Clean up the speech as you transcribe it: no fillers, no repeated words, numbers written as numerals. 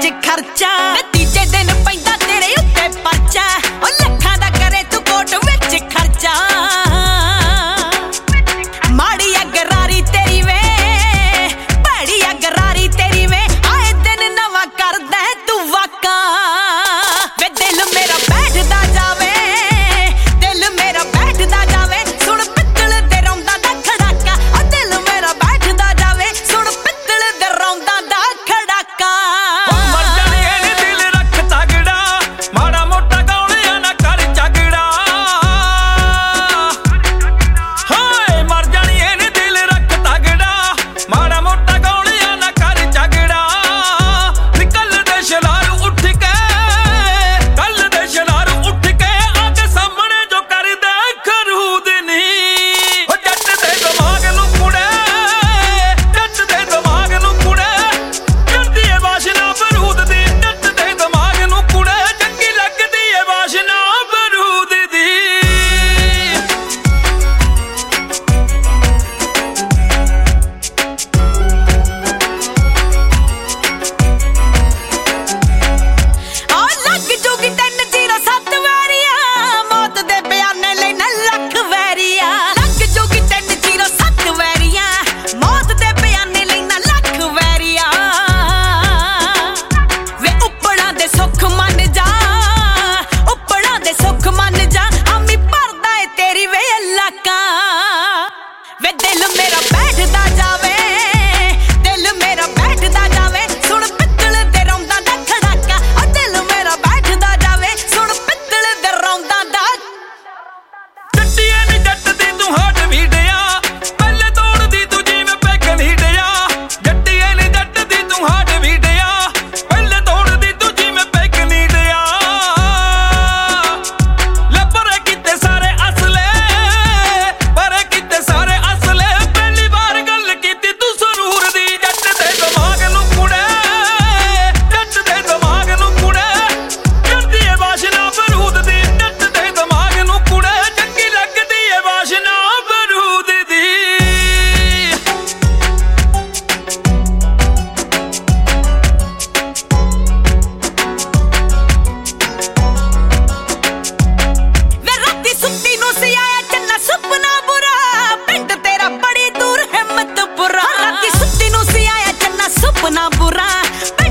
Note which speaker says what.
Speaker 1: ਵਿੱਚ ਖਰਚਾ ਤੀਜੇ ਦਿਨ ਪੈਂਦਾ ਤੇਰੇ ਉੱਤੇ ਪਰਚਾ ਉਹ ਲੱਖਾਂ ਦਾ ਕਰੇ ਤੂੰ ਕੋਟ ਵਿੱਚ ਖਰਚਾ ਮਾੜੀ ਅਗਰਾਰੀ ਤੇਰੀ ਵੇ ਭੈੜੀ ਅਗਰਾਰੀ ਤੇਰੀ ਵੇ ਆਏ ਦਿਨ ਨਵਾਂ ਕਰਦਾ ਤੂੰ ਵਾਕਾ ਵੇ ਦਿਲ ਮੇਰਾ ਬੈਠਦਾ ਜਾਵੇ ਦਿਲ ਮੇਰਾ ਬੈਠਦਾ ਜਾਵੇ ਸੁਣ ਪਿੱਤਲ ਦੇ ਰੌਂਦਾ ਦਾ ਖੜਾਕਾ ਉਹ ਦਿਲ ਮੇਰਾ ਬੈਠਦਾ ਜਾਵੇ ਸੁਣ ਪਿੱਤਲ ਦੇ ਰੌਂਦਾ ਦਾ ਖੜਾਕਾ
Speaker 2: ਮਰ ਜਾਣੀਏ ਨੀ ਦਿਲ ਰੱਖ ਤਗੜਾ ਮਾੜਾ ਮੋਟਾ ਗਾਉਣਿਆ ਨਾ ਕਰ ਝਗੜਾ ਹਾਏ ਮਰ ਜਾਣੀਏ ਨੀ ਦਿਲ ਰੱਖ ਤਗੜਾ ਮਾੜਾ ਮੋਟਾ ਗਾਉਣਿਆ ਨਾ ਕਰ ਝਗੜਾ ਨਿਕਲ ਦੇ ਸ਼ਲਾਰੂ ਉੱਠ ਕੇ ਕੱਲ ਦੇ ਸ਼ਲਾਰੂ ਉੱਠ ਕੇ ਆਗੇ ਸਾਹਮਣੇ ਜੋ ਕਰਦਾ ਖਰੂਦ ਨੀ ਉਹ ਜੱਟ ਦੇ ਦਿਮਾਗ ਨੂੰ ਕੁੜੇ ਜੱਟ ਦੇ ਦਿਮਾਗ ਨੂੰ ਕੁੜੇ ਕਰਦੀ ਏ ਵਾਸ਼ਨਾ ਬਰੂਦ ਦੀ ਜੱਟ ਦੇ ਦਿਮਾਗ ਨੂੰ ਕੁੜੇ ਚੰਗੀ ਲੱਗਦੀ ਏ ਵਾਸ਼ਨਾ ਬਰੂਦ ਦੀ
Speaker 1: ਆ ਲੱਗ ਜੂਗੀ 307 ਵੈਰੀਆਂ ਮੌਤ ਦੇ ਬਿਆਨੇ ਲਈ ਨਾ ਲੱਖ ਵੈਰੀਆਂ ਲੱਗ ਜੂਗੀ 307 ਵੈਰੀਆਂ ਮੌਤ ਦੇ ਬਿਆਨੇ ਲਈ ਨਾ ਲੱਖ ਵੈਰੀਆਂ ਵੇ ਉੱਪਰਾਂ ਦੇ ਸੁੱਖ ਮੰਨ ਜਾ ਉੱਪਰਾਂ ਦੇ ਸੁੱਖ ਮੰਨ ਜਾ ਆਮੀ ਭਰਦਾ ਏ ਤੇਰੀ ਵੇ ਇਲਾਕਾ ਵੇ ਦਿਲ ਮੇਰਾ ਬੈਠਦਾ ਜਾਵੇ ਦਿਲ ਮੇਰਾ ਬੈਠਦਾ ਜਾਵੇ ਸੁਣ ਪਿੱਤਲ ਦੇ ਰੌਂਦਾ ਦਾ ਖੜਾਕਾ ਉਹ ਦਿਲ ਮੇਰਾ ਬੈਠਦਾ ਜਾਵੇ ਸੁਣ ਪਿੱਤਲ ਦੇ ਰੌਂਦਾ ਦਾ
Speaker 2: ਜੱਟੀਏ ਨੀ ਜੱਟ ਦੀ ਤੂੰ ਹਾਟ ਵੀਡਿਆ ਪਹਿਲੇ ਤੋੜਦੀ ਤੂੰ ਜਿਵੇਂ ਪੈਗ ਨੀਡਿਆ ਜੱਟੀਏ ਨੀ ਜੱਟ ਦੀ ਤੂੰ ਹਾਟ ਵੀਡਿਆ ਪਹਿਲੇ ਤੋੜਦੀ ਤੂੰ ਜਿਵੇਂ ਪੈਗ ਨੀਡਿਆ ਲੈ ਪਰੇ ਕਿਤੇ ਸਾਰੇ ਅਸਲੇ ਪਰੇ ਕਿਤੇ ਸਾਰੇ ਅਸਲੇ ਪਹਿਲੀ ਵਾਰ ਗੱਲ ਕੀਤੀ ਤੂੰ ਸਰੂਰ ਦੀ ਜੱਟ ਦੇ ਦਿਮਾਗ ਨੂੰ ਕੁੜੇ ਜੱਟ ਦੇ ਦਿਮਾਗ ਨੂੰ ਕੁੜੇ ਕਰਦੀ ਏ ਵਾਸ਼ਨਾ ਬਰੂਦ ਦੀ ਜੱਟ ਦੇ ਦਿਮਾਗ ਨੂੰ ਕੁੜੇ ਚੰਗੀ ਲੱਗਦੀ ਏ ਵਾਸ਼ਨਾ ਬਰੂਦ ਦੀ
Speaker 1: ਵੇ ਰਾਤੀ ਸੁੱਤੀ ਨੂੰ ਸੀ ਆਇਆ ਚੰਨਾ ਸੁਪਨਾ ਬੁਰਾ ਪਿੰਡ ਤੇਰਾ ਬੜੀ ਦੂਰ ਹਿੰਮਤਪੁਰਾ ਰਾਤੀ ਸੁੱਤੀ ਨੂੰ ਸੀ ਆਇਆ ਚੰਨਾ ਸੁਪਨਾ ਬੁਰਾ